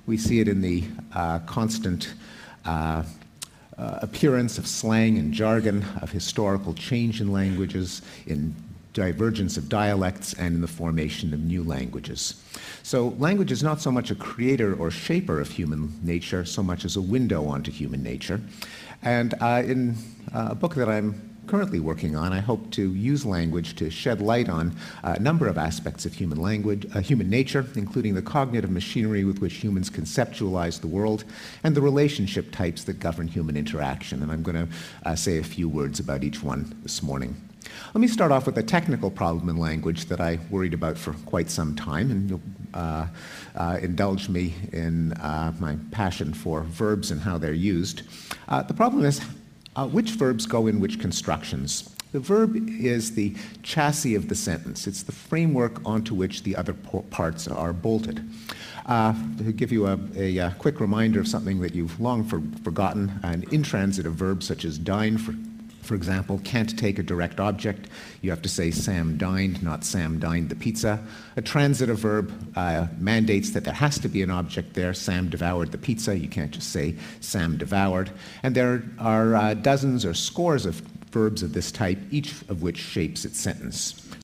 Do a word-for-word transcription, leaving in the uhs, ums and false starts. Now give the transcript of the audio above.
We see it in the uh, constant uh, uh, appearance of slang and jargon, of historical change in languages, in divergence of dialects, and in the formation of new languages. So language is not so much a creator or shaper of human nature, so much as a window onto human nature. And uh, in uh, a book that I'm currently working on, I hope to use language to shed light on a number of aspects of human language, uh, human nature, including the cognitive machinery with which humans conceptualize the world and the relationship types that govern human interaction. And I'm going to uh, say a few words about each one this morning. Let me start off with a technical problem in language that I worried about for quite some time, and you'll uh, uh, indulge me in uh, my passion for verbs and how they're used. Uh, the problem is uh, which verbs go in which constructions. The verb is the chassis of the sentence. It's the framework onto which the other parts are bolted. Uh, to give you a, a, a quick reminder of something that you've long for, forgotten, an intransitive verb such as dine, for For example, can't take a direct object. You have to say Sam dined, not Sam dined the pizza. A transitive verb uh, mandates that there has to be an object there. Sam devoured the pizza. You can't just say Sam devoured. And there are uh, dozens or scores of verbs of this type, each of which shapes its sentence.